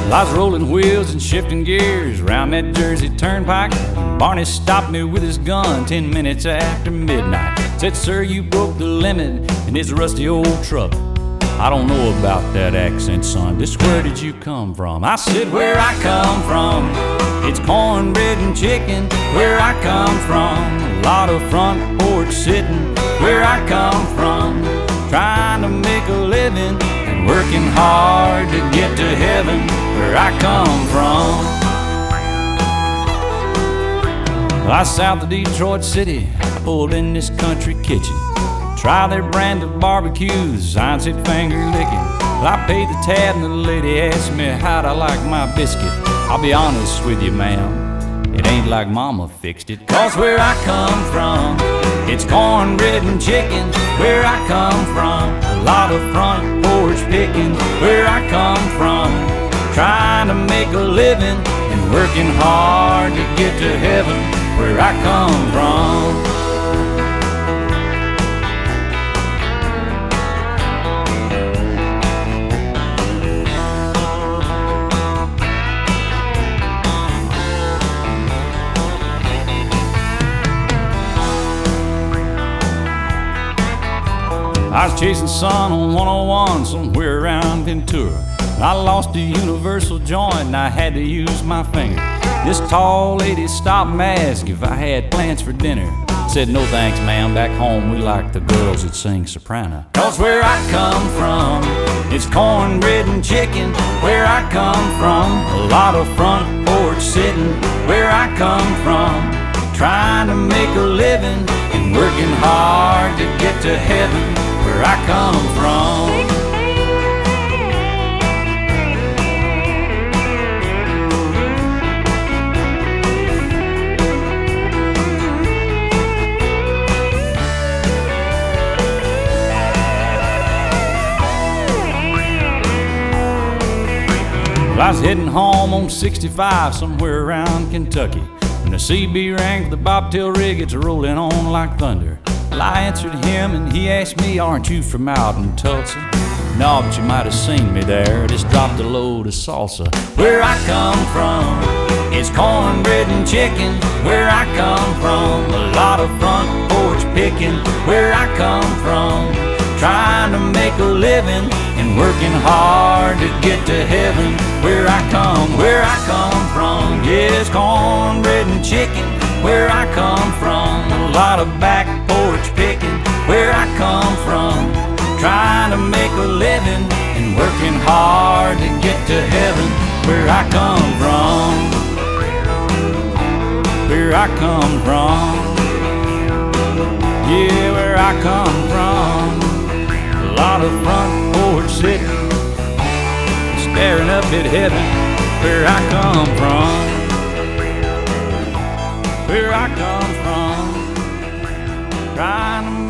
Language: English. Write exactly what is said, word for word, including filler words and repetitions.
I was rolling wheels and shifting gears around that Jersey turnpike. Barney stopped me with his gun ten minutes after midnight. Said, "Sir, you broke the limit in this rusty old truck." "I don't know about that accent, son. Just where did you come from?" I said, "Where I come from, it's cornbread and chicken. Where I come from, a lot of front porch sitting. Where I come from, trying to make a living and working hard to get to heaven. Where I come from." I was south of Detroit City, pulled in this country kitchen. Try their brand of barbecues, sign said finger licking. Well, I paid the tab and the lady asked me how'd I like my biscuit. I'll be honest with you, ma'am, it ain't like mama fixed it. 'Cause where I come from, it's cornbread and chicken. Where I come from, a lot of front porch picking. Where I come from, trying to make a living and working hard to get to heaven. Where I come from. I was chasing sun on one oh one somewhere around Ventura. I lost a universal joint and I had to use my finger. This tall lady stopped and asked if I had plans for dinner. Said, "No thanks, ma'am, back home we like the girls that sing soprano." 'Cause where I come from, it's cornbread and chicken. Where I come from, a lot of front porch sitting. Where I come from, trying to make a living and working hard to get to heaven. Where I come from. Well, I was heading home on sixty-five somewhere around Kentucky when the C B rang for the bobtail rig. It's rolling on like thunder. Well, I answered him and he asked me, "Aren't you from out in Tulsa?" "No, but you might have seen me there. Just dropped a load of salsa." Where I come from, it's cornbread and chicken. Where I come from, a lot of front porch picking. Where I come from, trying to make a living and working hard to get to heaven. Where I come, where I come from, yes, cornbread and chicken. Where I come from, a lot of back porch picking. Where I come from, trying to make a living and working hard to get to heaven. Where I come from, where I come from, yeah, where I come from. A lot of front porch sitting, staring up at heaven. Where I come from, where I come from, trying to